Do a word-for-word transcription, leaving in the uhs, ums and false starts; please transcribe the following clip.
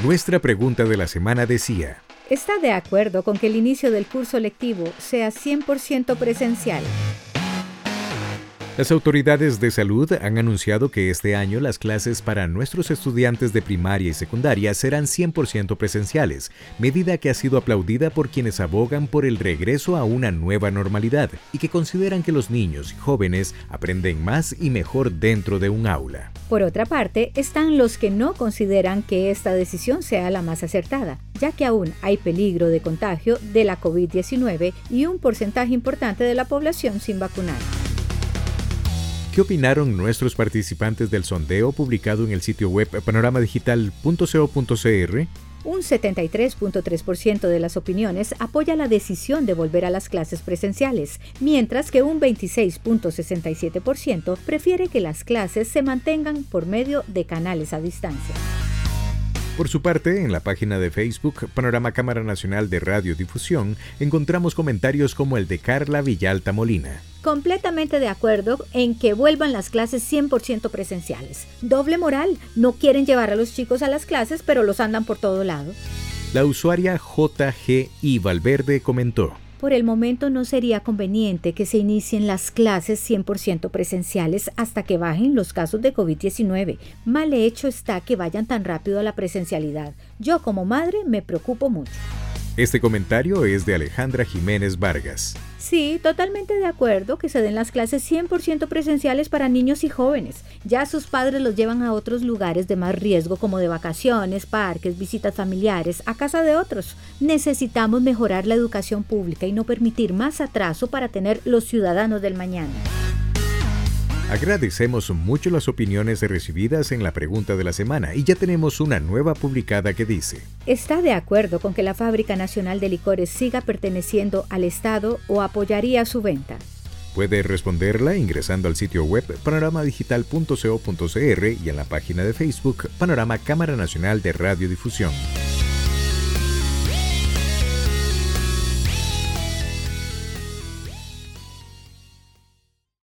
Nuestra pregunta de la semana decía: ¿está de acuerdo con que el inicio del curso lectivo sea cien por ciento presencial? Las autoridades de salud han anunciado que este año las clases para nuestros estudiantes de primaria y secundaria serán cien por ciento presenciales, medida que ha sido aplaudida por quienes abogan por el regreso a una nueva normalidad y que consideran que los niños y jóvenes aprenden más y mejor dentro de un aula. Por otra parte, están los que no consideran que esta decisión sea la más acertada, ya que aún hay peligro de contagio de la covid diecinueve y un porcentaje importante de la población sin vacunar. ¿Qué opinaron nuestros participantes del sondeo publicado en el sitio web panorama digital punto co punto cr? Un setenta y tres punto tres por ciento de las opiniones apoya la decisión de volver a las clases presenciales, mientras que un veintiséis punto sesenta y siete por ciento prefiere que las clases se mantengan por medio de canales a distancia. Por su parte, en la página de Facebook Panorama Cámara Nacional de Radiodifusión, encontramos comentarios como el de Carla Villalta Molina. Completamente de acuerdo en que vuelvan las clases cien por ciento presenciales. Doble moral, no quieren llevar a los chicos a las clases, pero los andan por todo lado. La usuaria J G I Valverde comentó: por el momento no sería conveniente que se inicien las clases cien por ciento presenciales hasta que bajen los casos de covid diecinueve. Mal hecho está que vayan tan rápido a la presencialidad. Yo como madre me preocupo mucho. Este comentario es de Alejandra Jiménez Vargas. Sí, totalmente de acuerdo que se den las clases cien por ciento presenciales para niños y jóvenes. Ya sus padres los llevan a otros lugares de más riesgo como de vacaciones, parques, visitas familiares, a casa de otros. Necesitamos mejorar la educación pública y no permitir más atraso para tener los ciudadanos del mañana. Agradecemos mucho las opiniones recibidas en la pregunta de la semana y ya tenemos una nueva publicada que dice: ¿está de acuerdo con que la Fábrica Nacional de Licores siga perteneciendo al Estado o apoyaría su venta? Puede responderla ingresando al sitio web panorama digital punto co punto cr y en la página de Facebook Panorama Cámara Nacional de Radiodifusión.